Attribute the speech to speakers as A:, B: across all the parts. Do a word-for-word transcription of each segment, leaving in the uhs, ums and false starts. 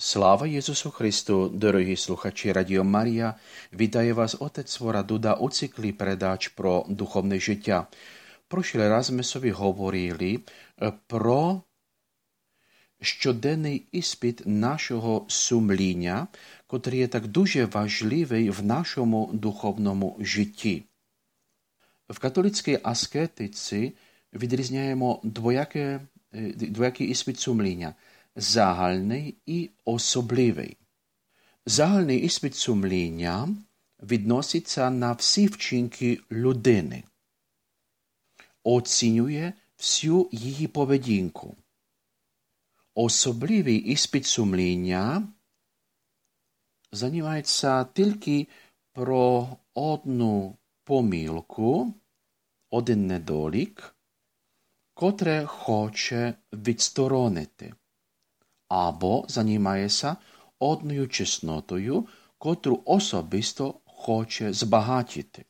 A: Sláva Єсусу Христу, дорогі слухачі Радіо Марія, вітає вас отець Свора Дуда у циклі передач про духовне життя. Прошлий раз ми собі говорили про щоденний іспит нашого сумління, котрий є так дуже важливий в нашому духовному житті. В католицькій аскетиці відрізняємо двояке, двоякий іспит сумління – загальний і особливий. Загальний іспит сумління відноситься на всі вчинки людини, оцінює всю її поведінку. Особливий іспит сумління займається тільки про одну помилку, один недолік, котре хоче відсторонити, або займається одною чеснотою, котру особисто хоче збагатити.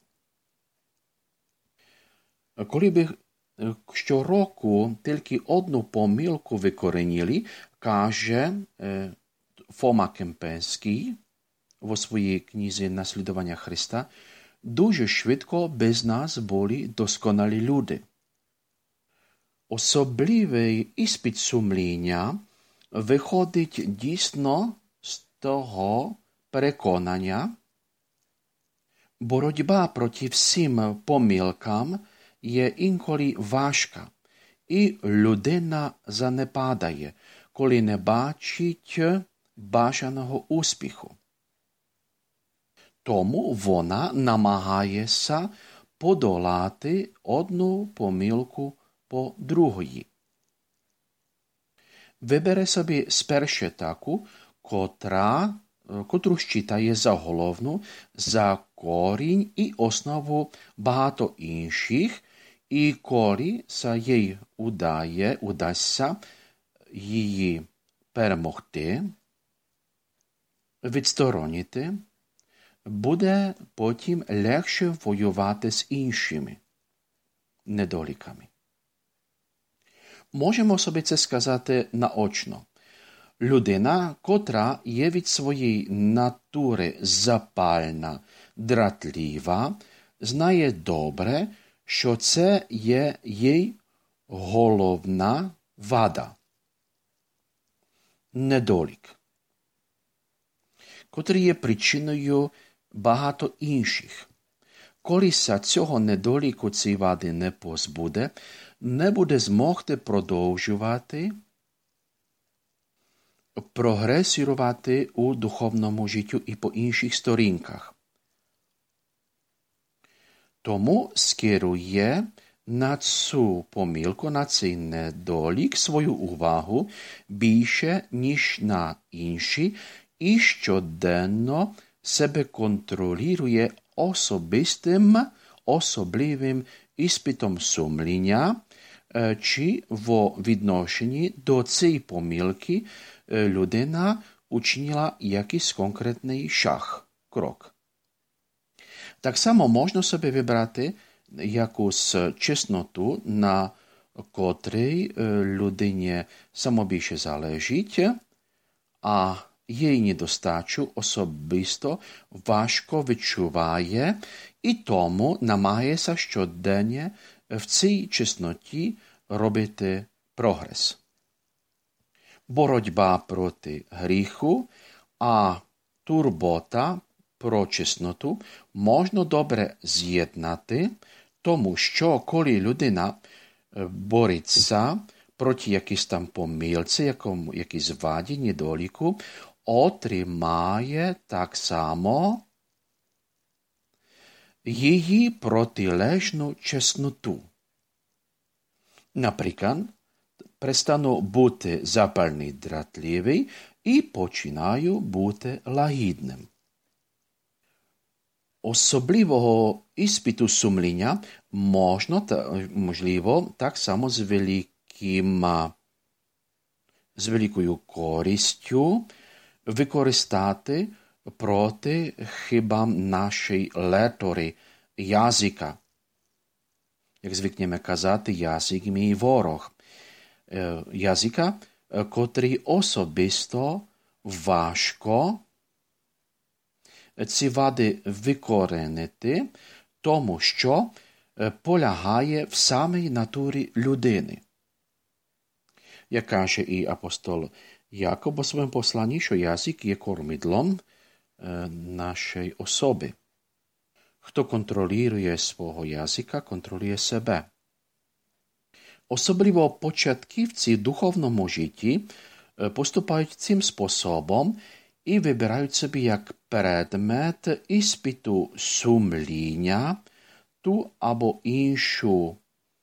A: Коли би щороку тільки одну помилку викоренили, каже Фома Кемпенський у своїй книзі «Наслідування Христа», дуже швидко без нас були досконалі люди. Особливий іспит сумління виходить дійсно з того переконання, боротьба проти всім помилкам є інколи важка, і людина занепадає, коли не бачить бажаного успіху. Тому вона намагається подолати одну помилку по другої. Вибере собі спершу таку, котра, котру вважає за головну, за корінь і основу багато інших, і коли се їй удає, удасться її перемогти, відсторонити, буде потім легше воювати з іншими недоліками. Можемо собі це сказати наочно. Людина, котра є від своєї натури запальна, дратлива, знає добре, що це є їй головна вада. Недолік, котрий є причиною багато інших. Коли се цього недоліку цієї вади не позбуде, не буде змогти продовжувати прогресувати у духовному життю і по інших сторінках. Тому скерує на цю помилку, на цей недолік свою увагу більше, ніж на інші, і щоденно себе контролює особистим, особливим іспитом сумління, чи в відношенні до цієї помилки людина учинила якийсь конкретний шаг, крок. Так само можна собі вибрати якусь чесноту, на котрій людині самобільше залежить, а її недостачу особисто важко відчуває і тому намагається щоденно в цій чесноті робити прогрес. Боротьба проти гріху, а турбота про чесноту можна добре з'єднати, тому що коли людина бореться проти якісь там помилці, якому, якісь ваді, недоліку, отримає так само її протилежну чесноту. Наприклад, перестану бути запальний, дратливий і починаю бути лагідним. Особливого іспиту сумління можна, можливо, так само з великим, з великою користю використати проти хибам нашої летори язика. Як звикнемо казати, язик мій ворог. Язика, котрий особисто важко ці вади викоренити, тому що полягає в самій натурі людини. Як каже і апостол Jakub у своєму посланні, що язик є кормідлом нашої особи. Хто контролює свого язика, контролює себе. Особливо початківці в духовному житті поступають цим способом і вибирають собі як предмет іспиту сумління ту або іншу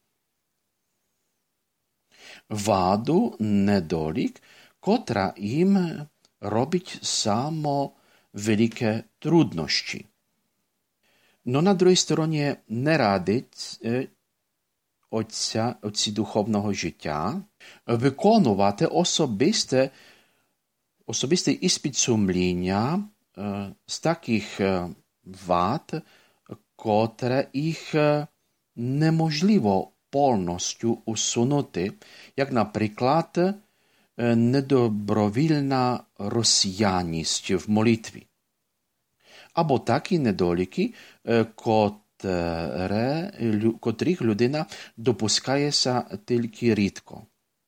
A: ваду, недолік, котра їм робить само велике труднощі. Но на другій стороні не радить отця, отці духовного життя виконувати особисте, особистий іспит сумління е, з таких е, вад, котре їх е, неможливо повністю усунути, як, наприклад, е, недобровільна розсіяність в молитві. Або такі недоліки, е, котре, лю, котрих людина допускається тільки рідко.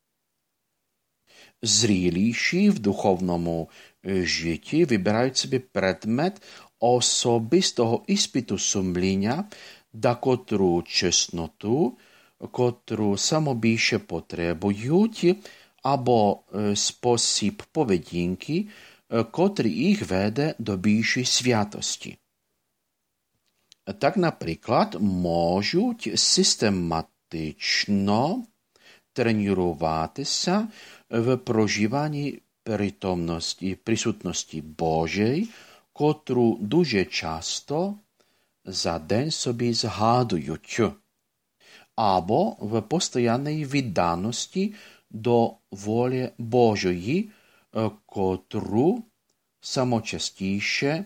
A: Зріліші в духовному житті вибирають собі предмет особистого іспиту сумління, да котру чесноту, котру самобільше потребують, або спосіб поведінки, котрий їх веде до більшої святості. Так, наприклад, можуть систематично тренуватися в проживанні притомності, присутності Божої, котру дуже часто за день собі згадують, або в постійній відданості до волі Божої, котру самочастіше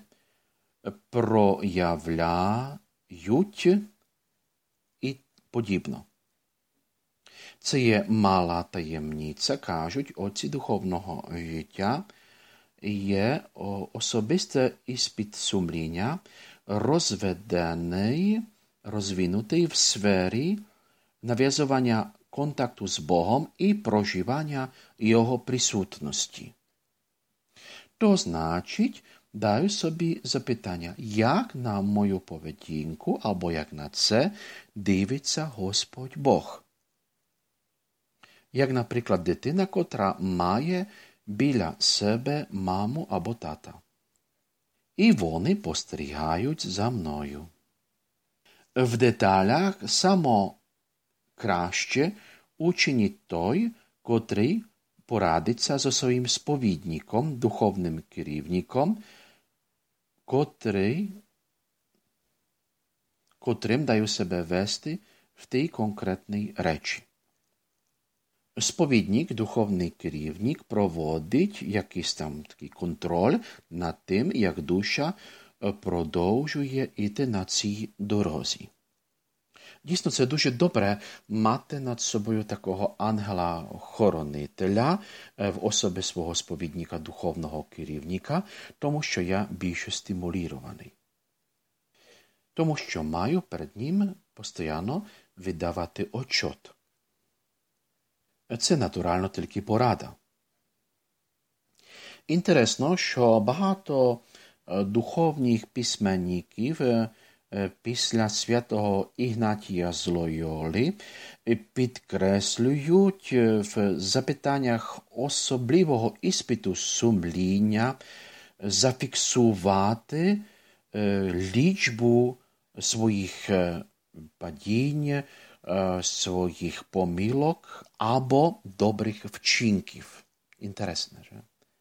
A: проявляють і подібно. Це є мала таємниця, кажуть отці духовного життя, є особистий іспит сумління, розведений, розвинутий в сфері нав'язування контакту з Богом і проживання Його присутності. То значить, даю собі запитання, як на мою поведінку, або як на це дивиться Господь Бог. Як, наприклад, дитина, котра має біля себе маму або тата. І вони спостерігають за мною. В деталях само краще учинить той, котрий порадиться зі своїм сповідником, духовним керівником, котрий, котрим даю себе вести в тій конкретній речі. Сповідник, духовний керівник проводить якийсь там такий контроль над тим, як душа продовжує йти на цій дорозі. Дійсно, це дуже добре мати над собою такого ангела-хоронителя в особі свого сповідника, духовного керівника, тому що я більше стимулірований. Тому що маю перед ним постійно віддавати отчет. Це, натурально, тільки порада. Інтересно, що багато духовних письменників після святого Ігнатія з Лойоли підкреслюють в запитаннях особливого іспиту сумління зафіксувати лічбу своїх падінь, своїх помилок або добрих вчинків. Інтересно, же?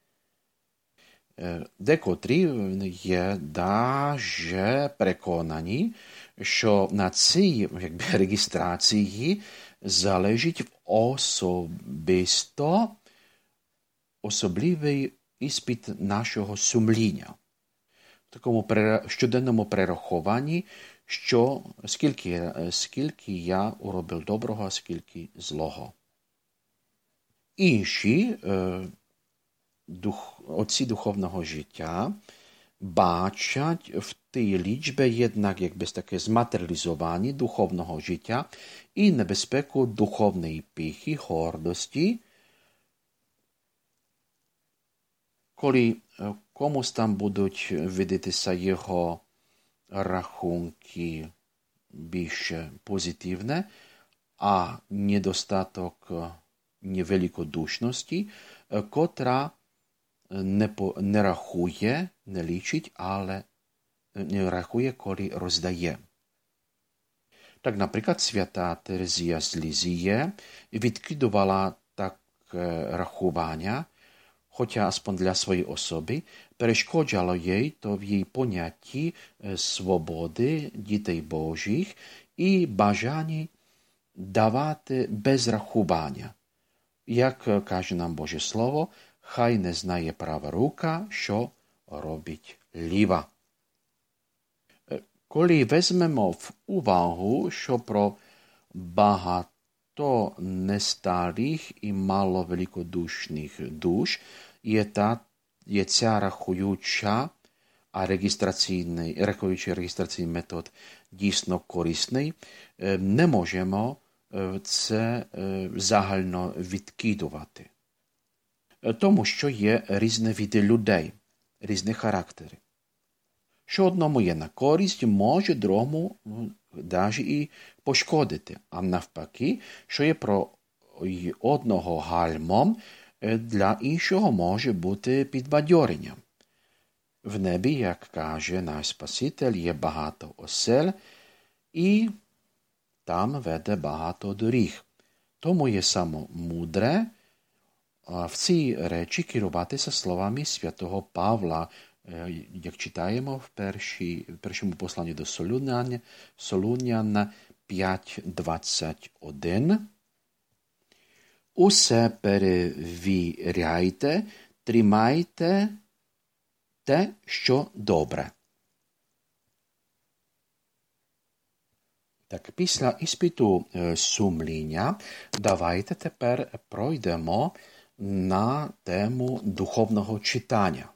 A: Декотрі є даже переконані, що на цій якби, реєстрації залежить особисто особливий іспит нашого сумління. В такому щоденному перерахуванні, що скільки, скільки я уробив доброго, а скільки злого. Інші е, duch, otci duchovného žitia báčať v tej ličbe jednak jakby také zmaterializovanie duchovného žitia i nebezpeku duchovnej pýchy, hordosti, koli komuś tam budуть vidieť sa jeho rachunky bільше pozitívne a nedostatok nevelikodušnosti, kotra nepo, nerachuje, neličiť, ale nerachuje, koli rozdає. Tak napríklad свята Терезія з Лізії відкидувала таке рахування, хоча aspoň для своєї особи, перешкоджало їй то в її понятті свободи дітей Божих і бажанні давати без рахування. Як каже нам Боже Слово, хай не знає права рука, що робить ліва. Коли візьмемо в увагу, що про багато несталих і маловеликодушних душ є, та, є ця рахуюча а реєстраційний, рахуючий реєстраційний метод дійсно корисний, не можемо це загально відкидувати. Тому що є різні види людей, різні характери. Що одному є на користь, може другому навіть і пошкодити. А навпаки, що є про одного гальмом, для іншого може бути підбадьоренням. В небі, як каже наш Спаситель, є багато осель, і там веде багато доріг. Тому є само мудре в цій речі керуватися словами святого Павла, як читаємо в, першій, в першому посланні до Солунян, Солунян п'ять двадцять один. Усе перевіряйте, тримайте те, що добре. Так, після іспиту сумління давайте тепер пройдемо на тему духовного читання.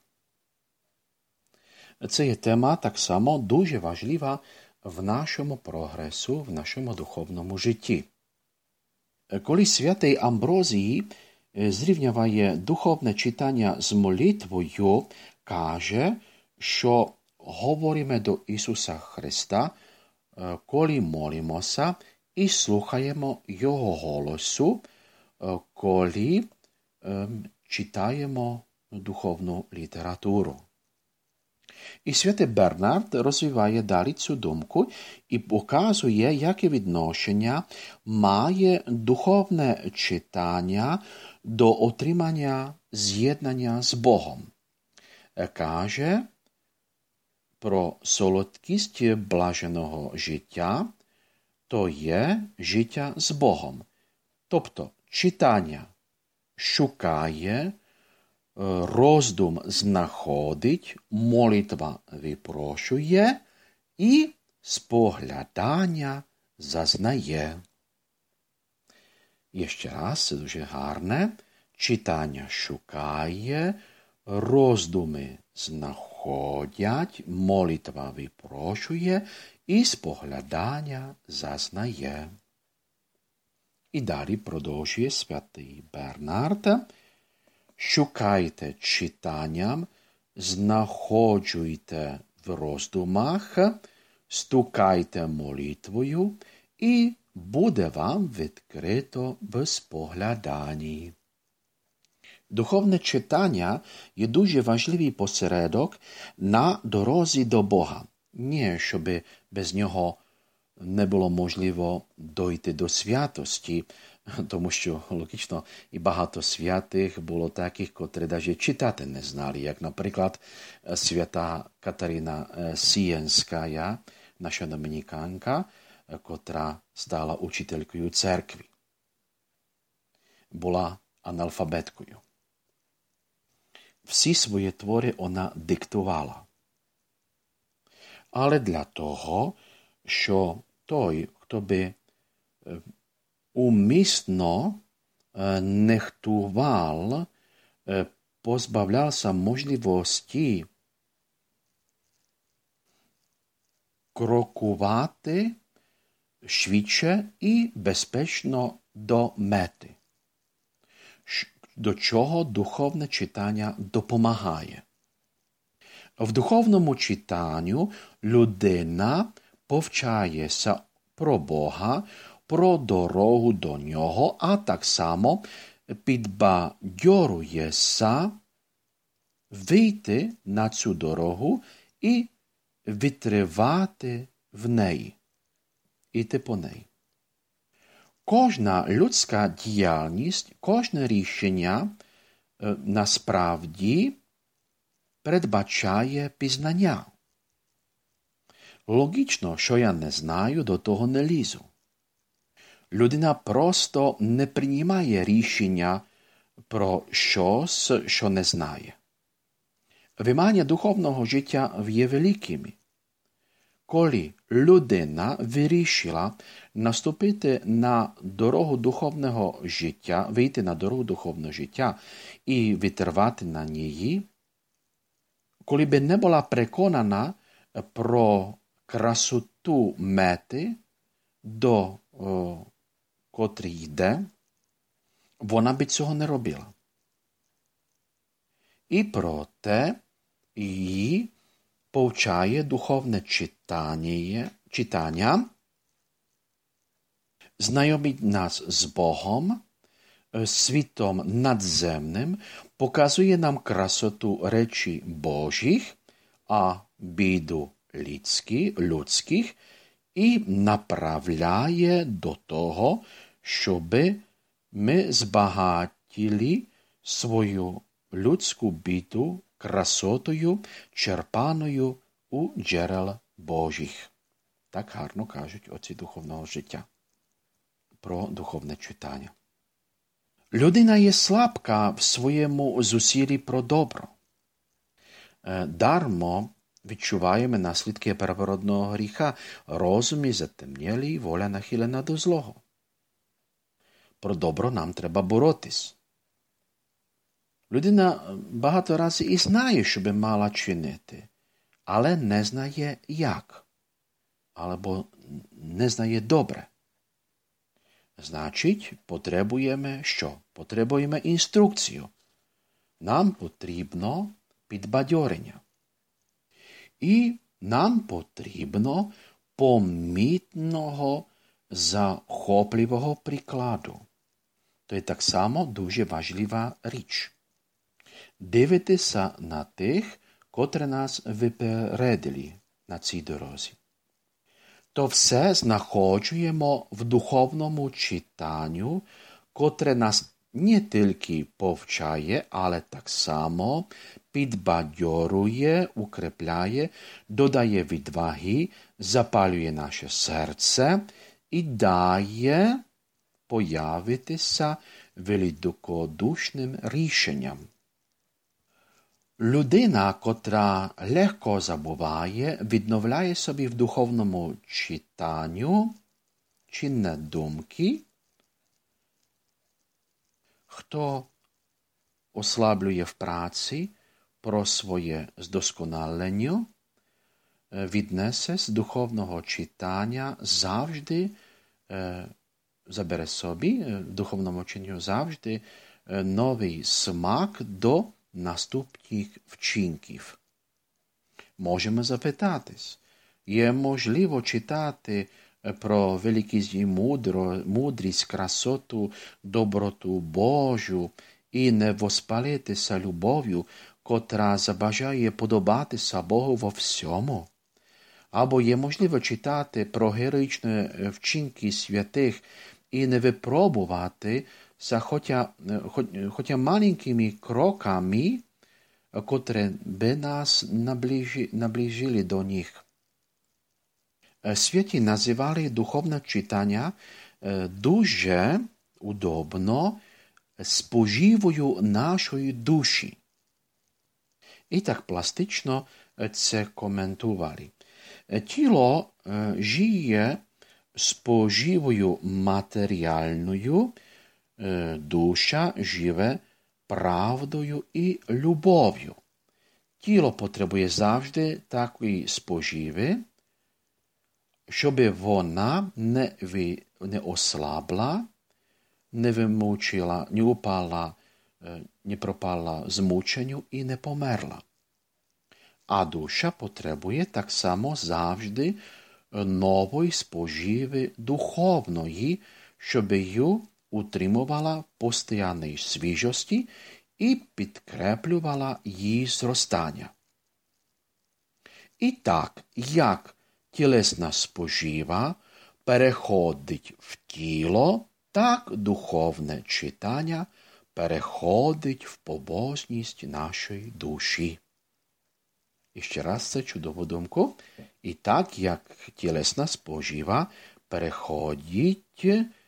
A: Це є тема так само дуже важлива в нашому прогресу, в нашому духовному житті. Коли святий Амброзій зрівнює духовне читання з молитвою, каже, що говоримо до Ісуса Христа, коли молимося і слухаємо Його голосу, коли читаємо духовну літературу. І святий Бернард розвиває далі цю думку і показує, яке відношення має духовне читання до отримання з'єднання з Богом. Каже про солодкість блаженого життя, то є життя з Богом. Тобто читання шукає, роздум знаходить, молитва випрошує і споглядання зазнає. І ще раз, це дуже гарне. Читання шукає, роздуми знаходять, молитва випрошує і споглядання зазнає. І далі продовжує святий Бернард. Шукайте читанням, знаходжуйте в роздумах, стукайте молитвою, і буде вам відкрито в спогляданні. Духовне читання є дуже важливий посередок на дорозі до Бога. Не, щоб без нього не було можливо дойти до святості, тому що, логічно, і багато святих було таких, котрі навіть читати не знали, як, наприклад, свята Катерина Сієнська, наша домініканка, котра стала учителькою церкви. Була аналфабеткою. Всі свої твори вона диктувала. Але для того, що той, хто би умисно нехтував pozbavljal sa možnosti крокувати швидше і безпечно до мети, до чого духовне читання допомагає. В духовному читанню людина повчається про Бога, про дорогу до нього, а так само підбадьорюється вийти на цю дорогу і витривати в неї, іти по неї. Кожна людська діяльність, кожне рішення е, насправді передбачає пізнання. Логічно, що я не знаю, до того не лізу. Людина просто не приймає рішення про щось, що не знає. Вимагання духовного життя є великими. Коли людина вирішила наступити на дорогу духовного життя, вийти на дорогу духовного життя і витривати на ній, коли би не була переконана про красоту мети, до о, котрій йде, вона би цього не робила. І проте її повчає духовне читання, читання, знайомить нас з Богом, світом надземним, показує нам красоту речі Божих, а біду людські, людських, і направляє до того, щоб ми збагатили свою людську біду красотою, черпаною у джерел Божих. Так гарно кажуть отці духовного життя про духовне читання. Людина є слабка в своєму зусиллі про добро. Дармо відчуваємо наслідки первородного гріха, розум затемнілий, воля нахилена до злого. Про добро нам треба боротись. Людина багато разів і знає, що би мала чинити, але не знає як, або не знає добре. Значить, потребуємо що? Потребуємо інструкцію. Нам потрібно підбадьорення. І нам потрібно помітного, захопливого прикладу. То є так само дуже важлива річ. Дивитися на тих, котрі нас випередили на цій дорозі. То все знаходжуємо в духовному читанню, котре нас не тільки повчає, але так само підбадьорює, укріпляє, додає відваги, запалює наше серце і дає появитися великодушним рішенням. Людина, котра легко забуває, відновляє собі в духовному читанню чинне думки. Хто ослаблює в праці про своє здосконалення, віднесе з духовного читання завжди, забере собі в духовному читанню завжди новий смак до наступних вчинків. Можемо запитатись, є можливо читати про великість і мудро, мудрість, красоту, доброту Божу і не воспалитися любов'ю, котра забажає подобатися Богу во всьому? Або є можливо читати про героїчні вчинки святих і не випробувати хоча, хоча маленькими кроками, котрі би нас наближили, наближили до них. Святі називали духовне читання дуже удобно споживою нашої душі. І так пластично це коментували. Тіло жиє споживою матеріальною, душа живе правдою і любов'ю. Тіло потребує завжди такої споживи, щоб вона не, ви, не ослабла, не вимучила, не упала, не пропала змученню і не померла. А душа потребує так само завжди нової споживи духовної, щоб її утримувала в постійній свіжості і підкреплювала її зростання. І так, як тілесна спожива переходить в тіло, так духовне читання переходить в побожність нашої душі. І ще раз це чудову думку. І так, як тілесна спожива переходить,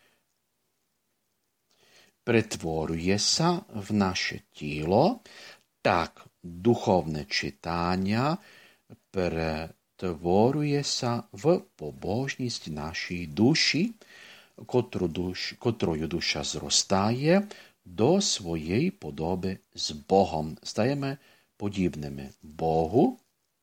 A: перетворюється в наше тіло, так духовне читання перетворюється в побожність нашої душі, котру душ, котрою душа зростає до своєї подоби з Богом. Стаємо подібними Богу.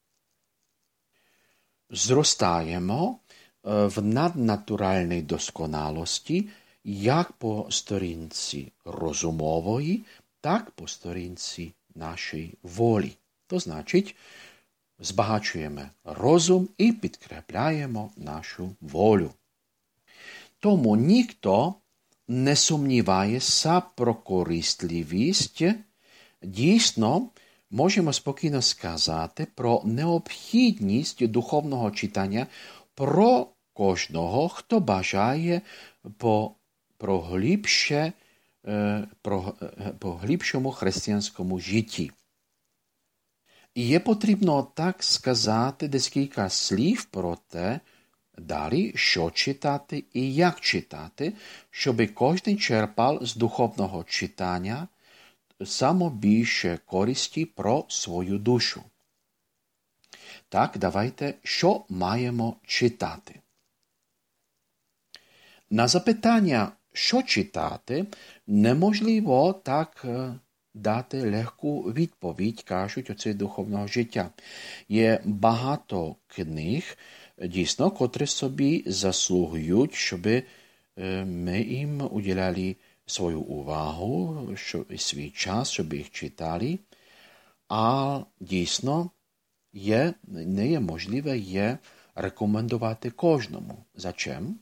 A: Зростаємо в наднатуральній досконалості, як по сторінці розумової, так по сторінці нашої волі. То значить, збагачуємо розум і підкрепляємо нашу волю. Тому ніхто не сумнівається про корисливість. Дійсно, можемо спокійно сказати про необхідність духовного читання про кожного, хто бажає по, про, глибше, про, по глибшому християнському житті. І є потрібно так сказати декілька слів про те, далі, що читати і як читати, щоб кожен черпав з духовного читання само більше користі про свою душу. Так, давайте, що маємо читати? На запитання, що читати, неможливо так дати легку відповідь, кажуть, оце духовного життя. Є багато книг, дійсно, котрі собі заслугують, щоб ми їм уділяли свою увагу, свій час, щоб їх читали. А дійсно, є, не є можливе є рекомендувати кожному. Зачем?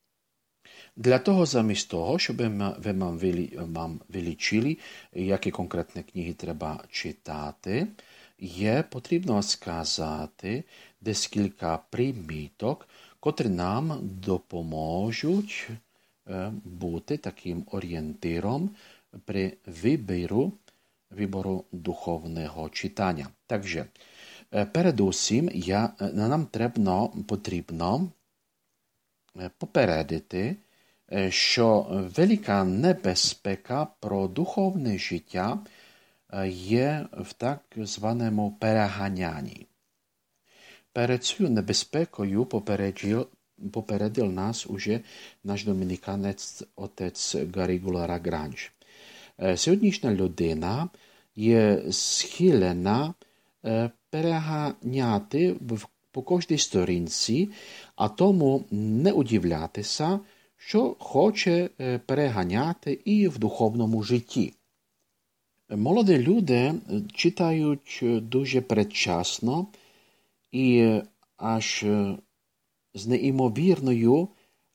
A: Для того, замість того, щоб ви вам вилічили, які конкретні книги треба читати, є потрібно сказати декілька приміток, котрі нам допоможуть бути таким орієнтиром при вибору, вибору духовного читання. Takže, передусім, я, нам треба, потрібно попередити, що велика небезпека про духовне життя є в так званому переганянні. Перед цією небезпекою попередив, попередив нас уже наш домініканець отець Garrigou Lagrange. Сьогоднішня людина є схилена переганяти по кожній сторінці, а тому не удивлятися, що хоче переганяти і в духовному житті. Молоді люди читають дуже передчасно і аж з неймовірною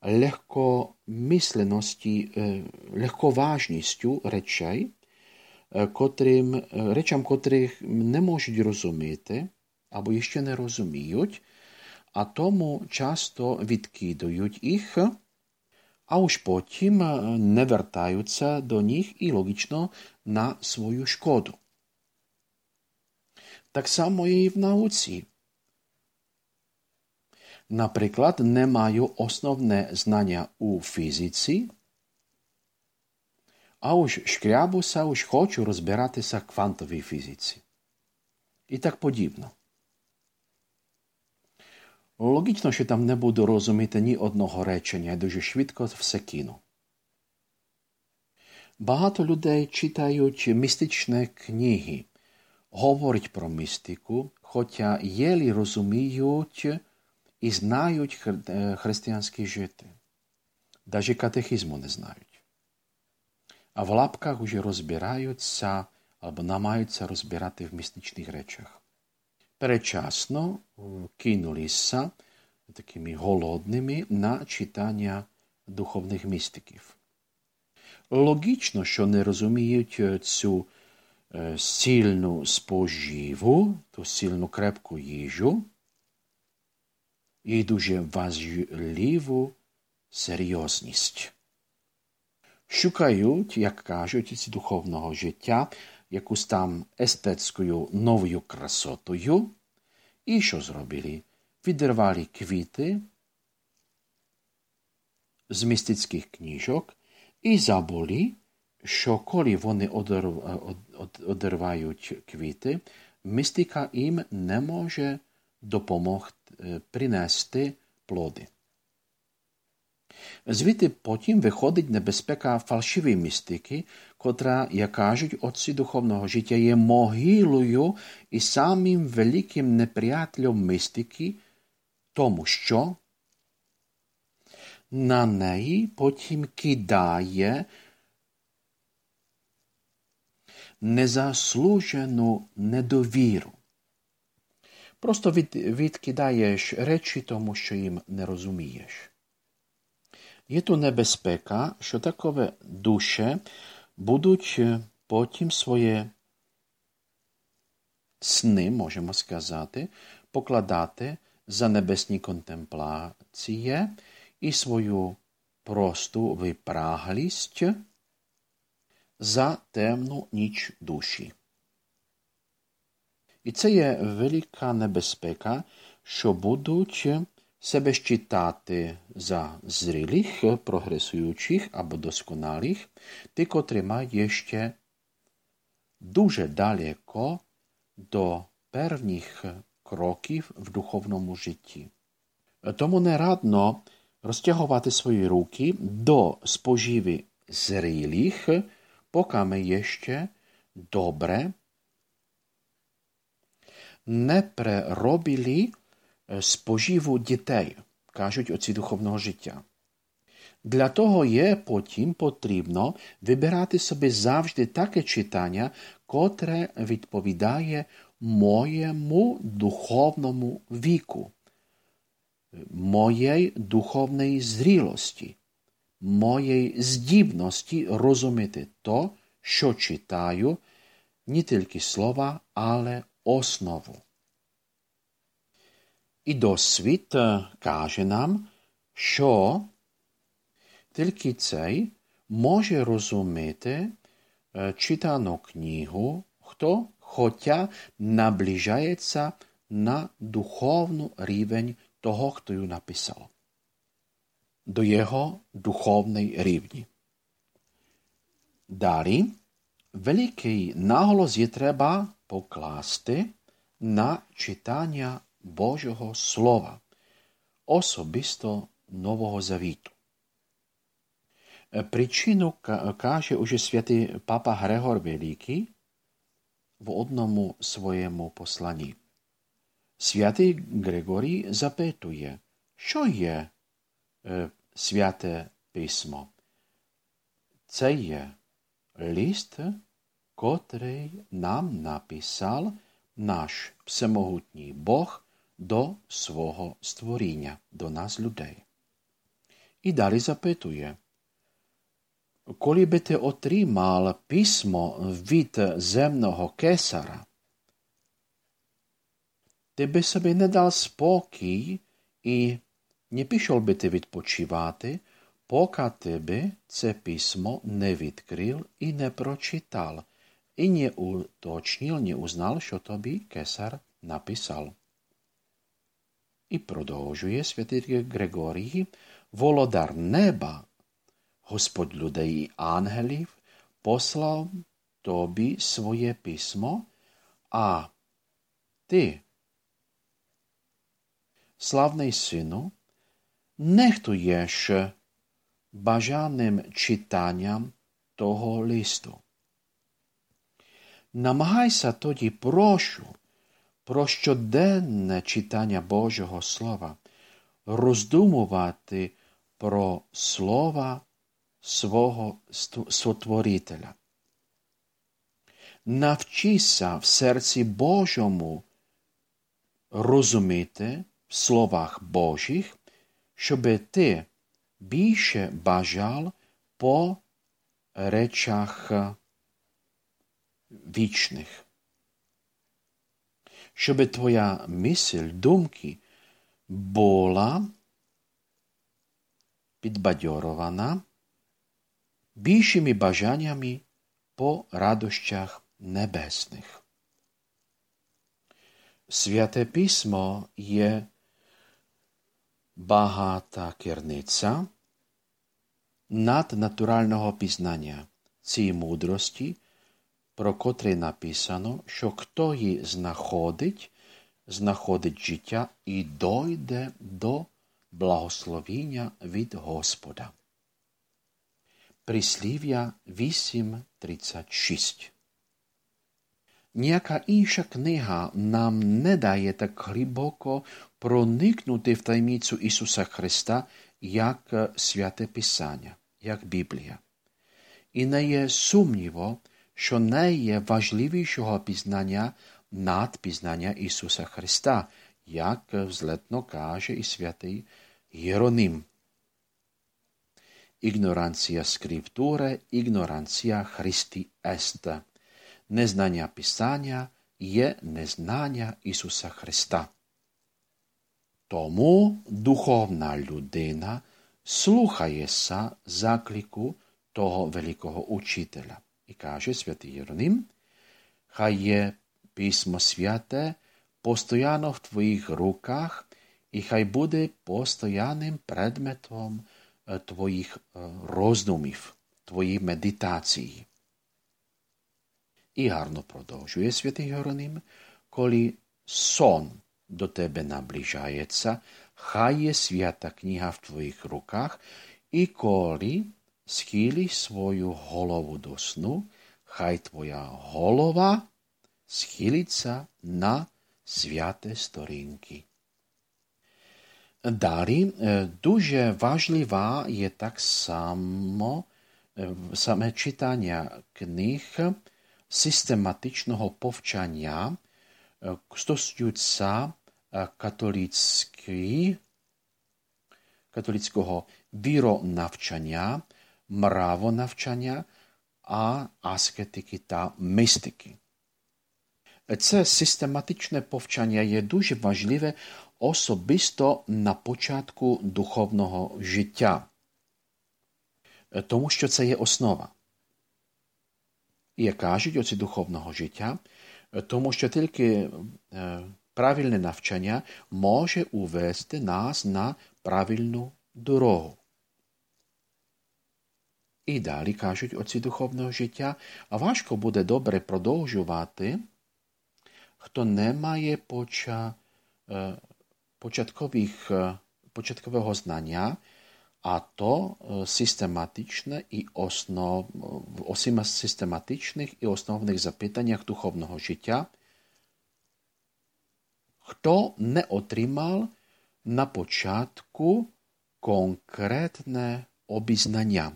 A: легкомисленості, легковажністю речей, котрим, речам, котрих не можуть розуміти, або ще не розуміють, а тому часто відкидають їх, а уж потім не вертаються до них і логічно на свою шкоду. Так само і в науці. Наприклад, не маю основне знання у фізиці, а уж шкрябуся, уж хочу розбиратися в квантовій фізиці. І так подібно. Логічно, що там не буду розуміти ні одного речення, я дуже швидко все кину. Багато людей читають містичні книги, говорять про містику, хоча єлі розуміють і знають християнське життя. Даже катехизму не знають. А в лапках уже розбираються або намагаються розбирати в містичних речах. Передчасно кинулися такими голодними на читання духовних містиків. Логічно, що не розуміють цю сильну споживу, ту сильну крепку їжу і дуже важливу серйозність. Шукають, як кажуть, з духовного життя, якусь там естетською новою красотою. І що зробили? Відірвали квіти з містичних книжок і забули, що коли вони одірвають квіти, містика їм не може допомогти принести плоди. Звідти потім виходить небезпека фальшивої містики, котра, як кажуть отці духовного життя, є могилою і самим великим неприятелем містики, тому що на неї потім кидає незаслужену недовіру. Просто від, відкидаєш речі тому, що їм не розумієш. Є то небезпека, що такові душі будуть потім своє сни, можемо сказати, покладати за небесні контемплації і свою просту випраглість за темну ніч душі. І це є велика небезпека, що будуть себе считати за зрілих, прогресуючих або досконалих, ті, котрі мають ще дуже далеко до первних кроків в духовному житті. Тому не радно розтягувати свої руки до споживи зрілих, поки ми ще добре не переробили споживу дітей, кажуть отці духовного життя. Для того є потім потрібно вибирати собі завжди таке читання, котре відповідає моєму духовному віку, моєї духовної зрілості, моєї здібності розуміти то, що читаю, не тільки слова, але основу. І досвід каже нам, що тільки цей може розуміти читану книгу, хто хоча наближається на духовну рівень того, хто її написав, до його духовної рівні. Далі, великий наголос є треба покласти на читання Божого Слова, особисто Нового Завіту. Причину каже уже святий папа Григор Великий в одному своєму посланні. Святий Григорій запитує, що є е, святе письмо? Це є лист, котрий нам написав наш всемогутній Бог до свого створіння, до нас людей. І далі запитує, коли би ти отримав письмо від земного кесара, ти би собі не дав спокій і не пішов би ти відпочивати, поки ти би це письмо не відкрив і не прочитав, і не уточнив, не узнав, що тобі кесар написав. І продовжує святий Григорій, володар неба, Господь людей і ангелів, послав тобі своє письмо, а ти, славний сину, нехтуєш бажаним читанням того листу. Намагайся тоді, прошу, про щоденне читання Божого Слова, роздумувати про слова свого Сотворителя. Навчися в серці Божому розуміти в словах Божих, щоб ти більше бажав по речах вічних. Щоб твоя мисль, думки була підбадьорована більшими бажаннями по радощах небесних. Святе Письмо є багата керниця наднатурального пізнання цієї мудрості, про котрий написано, що хто її знаходить, знаходить життя і дойде до благословіння від Господа. Прислів'я вісім тридцять шість. Ніяка інша книга нам не дає так глибоко проникнути в таємницю Ісуса Христа, як Святе Писання, як Біблія. І не є сумніву, що не є важливішого пізнання над пізнання Ісуса Христа, як взлетно каже і святий Єроним. Ignorantia scripture, ignorantia Christi est. Незнання Писання є незнання Ісуса Христа. Тому духовна людина слухається заклику того великого учителя. І каже святий Єроним, хай є Письмо Святе постоянно в твоїх руках, і хай буде постоянним предметом твоїх роздумів, твоїх медитацій. І гарно продовжує святий Єроним, коли сон до тебе наближається, хай є свята книга в твоїх руках, і коли схилиш свою голову до сну, хай твоя голова схилиться на святе сторінки. Далі дуже важлива є так само саме читання книг систематичного повчання, стосуються католицького віронавчання, мравонавчання, а аскетики та мистики. Це систематичне повчання є дуже важливе особисто на початку духовного життя, тому що це є основа. І як кажуть оці духовного життя, тому що тільки е, правильне навчання може увести нас на правильну дорогу. І далі кажуть оці духовного життя, а важко буде добре продовжувати, хто не має поча, е, початкових, е, початкового знання, а то систематичне і основ, осіма систематичних і основних запитаннях духовного життя, хто не отримав на початку конкретне обізнання.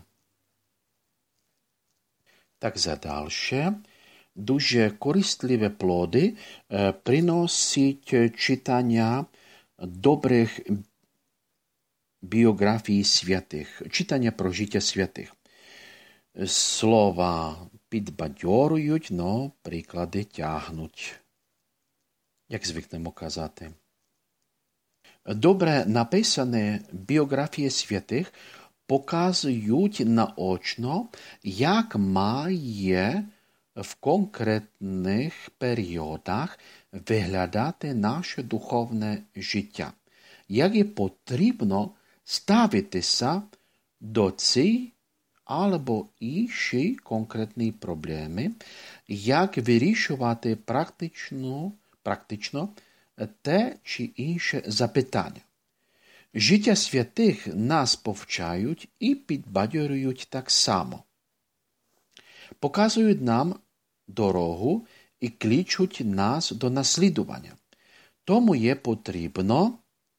A: Так задальше, дуже користливі плоди е, приносить читання добрих біографії святих, читання про життя святих. Слова підбадьорюють, но приклади тягнуть, як звикнемо казати. Добре написані біографії святих показують наочно, як має в конкретних періодах виглядати наше духовне життя. Як є потрібно ставитися до цієї або інші конкретні проблеми, як вирішувати практично, практично те чи інше запитання. Життя святих нас повчають і підбадьорюють так само. Показують нам дорогу і кличуть нас до наслідування. Тому є потрібно,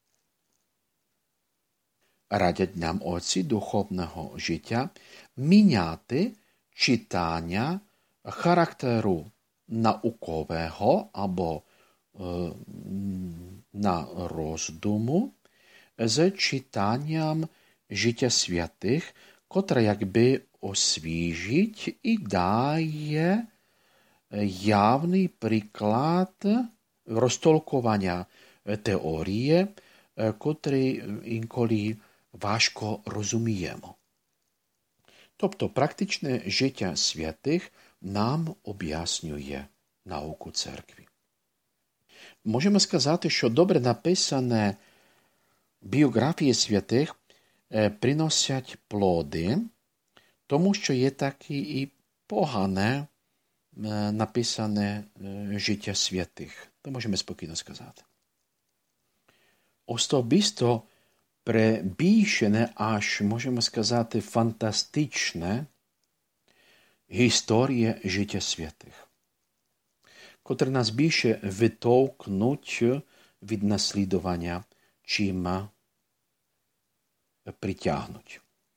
A: радять нам отці духовного життя, міняти читання характеру наукового або е, на роздуму з читанням життя святих, котре якби освіжить і дає явний приклад розтолкування теорії, котрий інколи важко розуміємо. Тобто практичне життя святих нам об'яснює науку церкви. Можемо сказати, що добре написане біографії святих приносять плоди, тому що є таке і погане написане життя святих. То можемо спокійно сказати. Особисто прибільшене, аж, можемо сказати, фантастичне історія життя святих, котре нас більше витовкнуть від наслідування, чим притягнуть.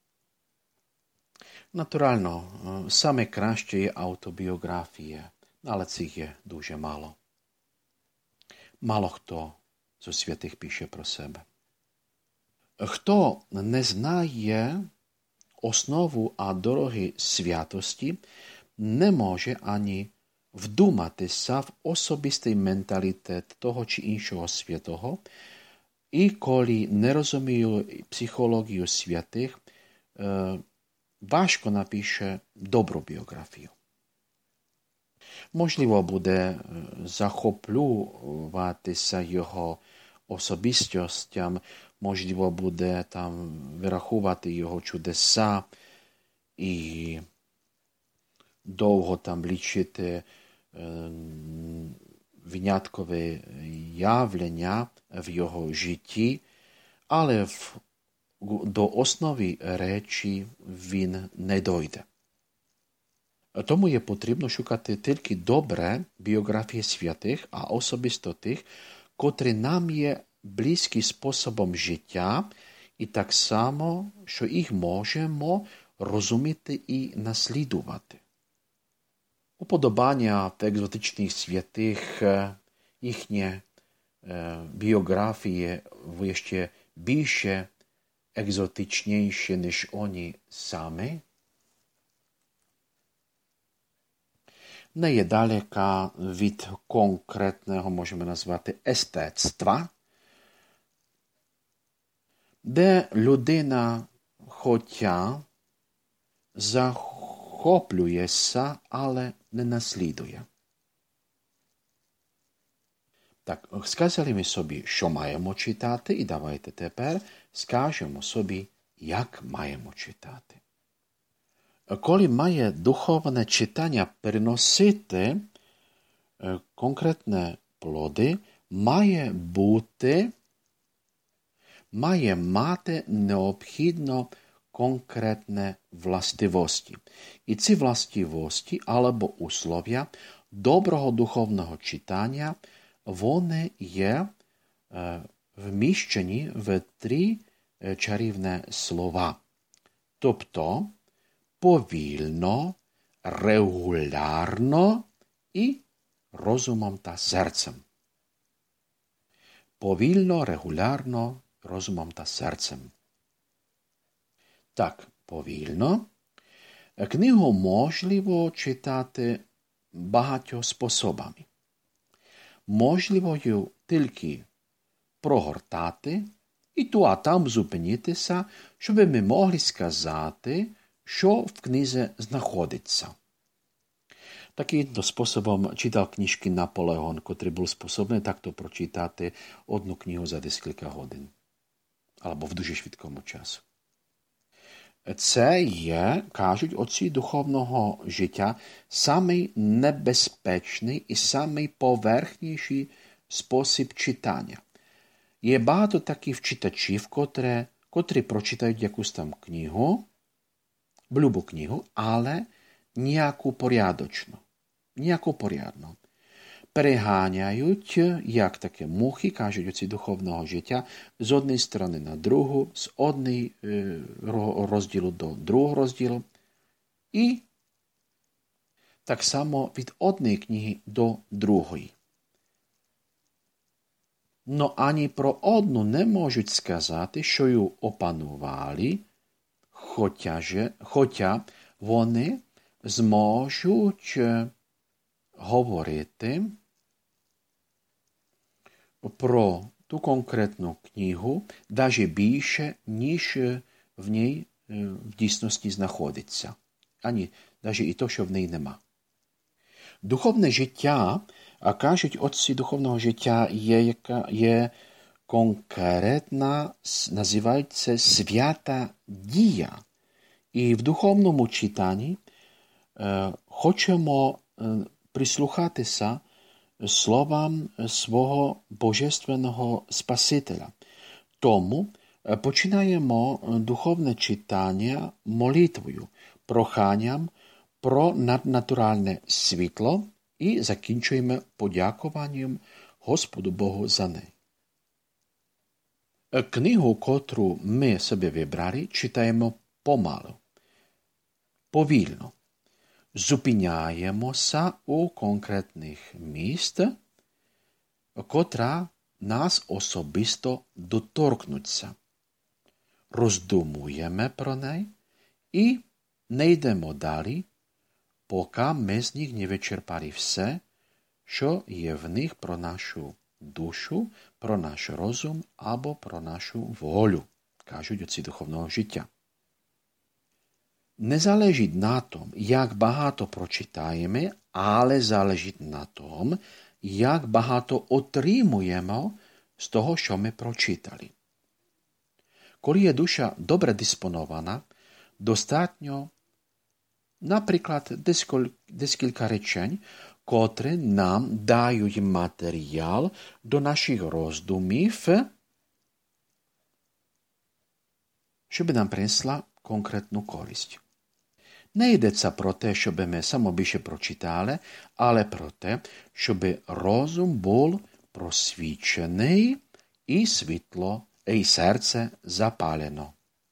A: Натурально, саме краще є автобіографія, але цих є дуже мало. Мало хто зі святих пише про себе. Хто не знає основу а дороги святості, не може ані вдуматися в особистий менталітет того чи іншого святого, і коли не розумію психологію святих, е, важко напише добру біографію. Можливо, буде захоплюватися його особистостям, можливо, буде там вирахувати його чудеса і довго там лічити е, виняткові явлення в його житті, але в, до основи речі він не дойде. Тому є потрібно шукати тільки добре біографії святих, а особисто тих, котрі нам є близькі способом життя, і так само, що їх можемо розуміти і наслідувати. Уподобання екзотичних святих, їхні біографії ще більше екзотичніші, ніж вони самі, не є далека від конкретного, можемо назвати, естетства, де людина хоча захоплюється, але не наслідує. Так, сказали ми собі, що маємо читати, і давайте тепер скажемо собі, як маємо читати. Коли має духовне читання переносити конкретні плоди, має бути, має мати необхідно конкретні властивості. І ці властивості або условия доброго духовного читання, вони є е, вміщені в три е, чарівні слова. Тобто, повільно, регулярно і розумом та серцем. Повільно, регулярно, розумом та серцем. Так, повільно. Книгу можливо читати багатьох способами. Можливо її тільки прогортати і ту а там зупинитися, щоб ми могли сказати, що в книзі знаходиться. Таким способом читав книжки Наполеон, котрий був способний такто прочитати одну книгу за декілька годин. Або в дуже швидкому часу. Це є, кажуть отці духовного життя, самий небезпечний і самий поверхніший спосіб читання. Є багато таких читачів, котрі, котрі прочитають якусь там книгу, любу книгу, але nejakú poriadočnú, nejakú poriadnu. Preháňajú, jak také muchy, kažujúci duchovného žitia, z jednej strany na druhú, z jednej e, rozdílu do druhého rozdílu i tak samo від одної книги до другої. Но ані про одну не можуть сказати, що її опанували, хоча, же, хоча вони зможуть говорити про ту конкретну книгу, навіть більше, ніж в ній в дійсності знаходиться. Ані навіть і то, що в неї нема. Духовне життя, а кажуть, отці духовного життя є, яка, є конкретна, називається свята дія. І в духовному читанні е, хочемо е, прислухатися словам свого Божественного Спасителя. Тому е, починаємо духовне читання молитвою, проханням про наднатуральне світло і закінчуємо подякуванням Господу Богу за неї. Книгу, котру ми собі вибрали, читаємо помалу, повільно. Зупиняємося у конкретних місць, котра нас особисто доторкнуться. Роздумуємо про неї і не йдемо далі, поки ми з них не вичерпали все, що є в них про нашу душу, про наш розум або про нашу волю, кажуть отці духовного життя. Не залежить на тому, як багато прочитаємо, але залежить на тому, як багато отримуємо з того, що ми прочитали. Коли є душа добре диспонована, достатньо, наприклад, декілька речень, котрі нам дають матеріал до наших роздумів, щоб нам принесла конкретну користь. Не йдеться про те, щоб ми самобільше прочитали, але про те, щоб розум був просвічений і світло, і серце запалено.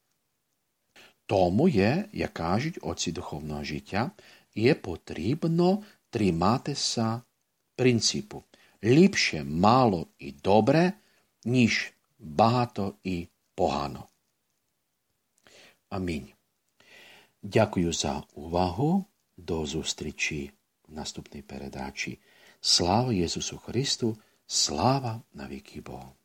A: Тому є, як кажуть отці духовного життя, є потрібно триматися принципу ліпше мало і добре, ніж багато і погано. Амінь. Дякую за увагу. До зустрічі в наступній передачі. Слава Ісусу Христу, слава навіки Богу.